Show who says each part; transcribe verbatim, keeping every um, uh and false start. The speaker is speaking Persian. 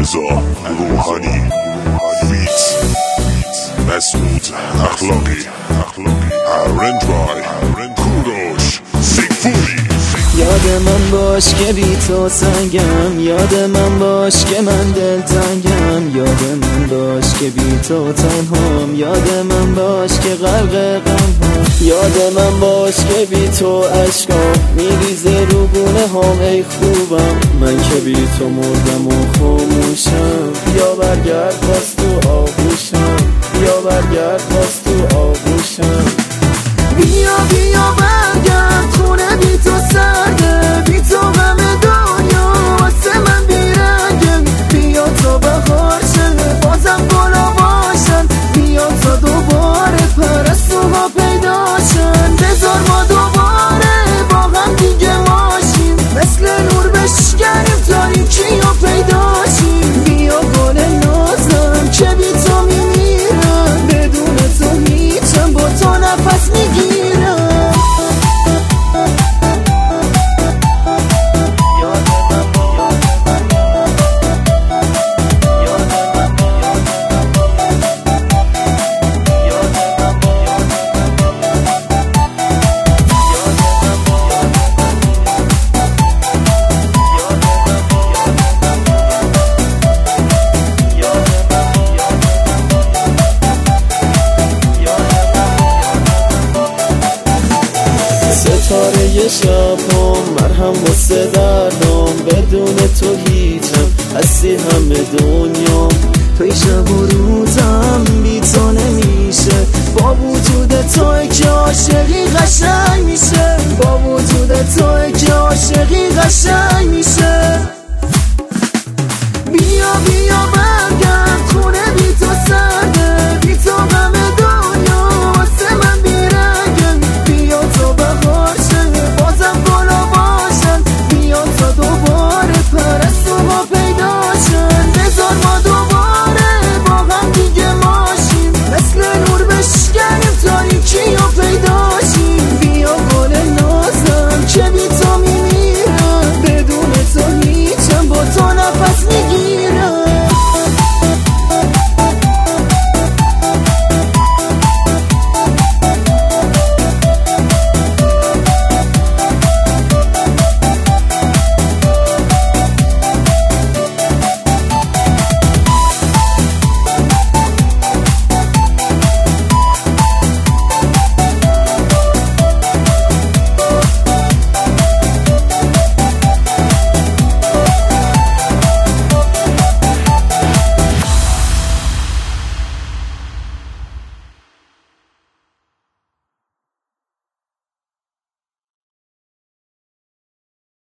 Speaker 1: رضا روحانی فیت مسعود اخلاقی رندرای کوروش سیگفوری.
Speaker 2: یاد من باش که بی تو سنگم، یاد من باش که من دلتنگم، یاد من باش که بی تو تنهام، یاد من باش که غرق غمم، یاد من باش که بی تو عشقام میریزه رو گونه هام. ای خوبم من که بی تو مردم و خاموشم، یا برگرد باز تو آغوشم، یا برگرد باز تو آغوشم. بیا بیا برگرد خونه بی تو سرده، بی تو غم دنیا واسه من بیرنگه. بیا تا بهار شه بازم گلا باشن، بیا تا دوباره پرستوها پیدا شن. بذار ما دوباره با هم دیگه باشیم، مثل نور بشکنیم تاریکی و پیدا شیم. بیا گل نازم که بی تو میمیرم، بدون تو هیچم با تو نفس میگیرم. ستاره شب هم مرهم واسه دردم، بدون تو هیچم هستی همه دنیام. توی شب و روزم بی تو نمیشه، با وجود توی که عاشقی قشنگ میشه، با وجود توی که عاشقی قشنگ میشه. بیا بیا